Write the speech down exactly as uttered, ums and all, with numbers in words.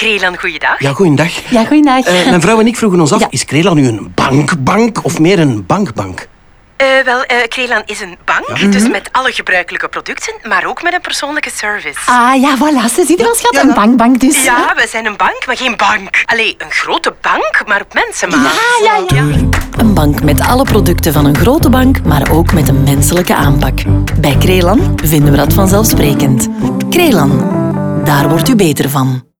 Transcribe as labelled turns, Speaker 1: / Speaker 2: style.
Speaker 1: Krelan, goeiedag.
Speaker 2: Ja, goeiedag.
Speaker 3: Ja, goeiedag.
Speaker 2: Uh, mijn vrouw en ik vroegen ons af,
Speaker 3: Ja.
Speaker 2: is Krelan nu een bankbank of meer een bankbank?
Speaker 1: Uh, wel, uh, Krelan is een bank,
Speaker 2: Ja.
Speaker 1: dus
Speaker 3: Mhm.
Speaker 1: met alle gebruikelijke producten, maar ook met een persoonlijke service.
Speaker 3: Ah, ja, voilà. Ze ziet er wel, schat.
Speaker 2: Ja.
Speaker 3: Een bankbank dus.
Speaker 1: Ja, we zijn een bank, maar geen bank. Allee, een grote bank, maar op mensenmaat.
Speaker 3: Ja, ja, ja.
Speaker 4: Een bank met alle producten van een grote bank, maar ook met een menselijke aanpak. Bij Krelan vinden we dat vanzelfsprekend. Krelan, daar wordt u beter van.